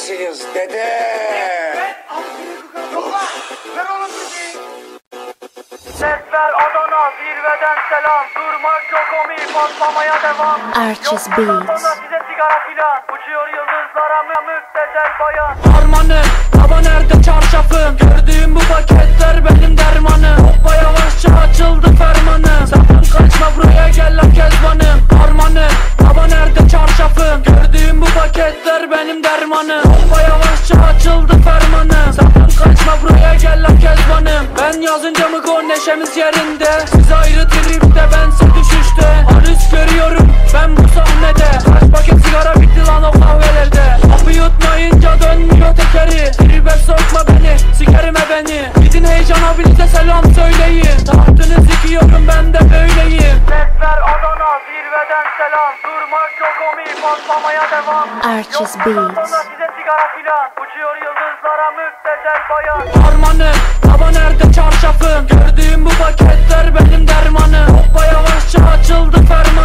neredesiniz dede? Ver oğlum bizi. Sesler Adana, zirveden selam. Durmak yok omi, patlamaya devam. Arches Yok Beats. sonra size sigara filan. Uçuyor yıldızlara müptezel bayan. Harmanım, baba nerede çarşafım? Gördüğüm bu paketler benim dermanım. Hoppa yavaşça açıldı fermanım. Sakın kaçma buraya gel la kezbanım. Harmanım, baba nerede çarşafım? Gördüğüm bu paketler benim dermanım. Hoppa yavaşça açıldı fermanım. Sakın kaçma buraya gel la kezbanım. Ben yazınca mı gol neşemiz yerinde? Siz ayrı tripte bense düşüşte. Arız görüyorum ben bu sahnede. Kaç paket sigara bitti lan o kahvelerde. Kapı yutmayınca dönmüyor tekeri. Tribe sokma beni, sikerime beni. Gidin heyecan abinize selam söyleyin. Tahtınızı yıkıyorum ben de böyleyim. Sesler Adana, zirveden selam. Durmak yok omi, patlamaya devam. Arches Yok bundan Beats. sonra size sigara filan. Uçuyor yıldızlara müptezel bayan. Harmanım, baba nerede çarşafım? Gördüğüm bu paketler benim dermanım. Hoppa yavaşça açıldı fermanım.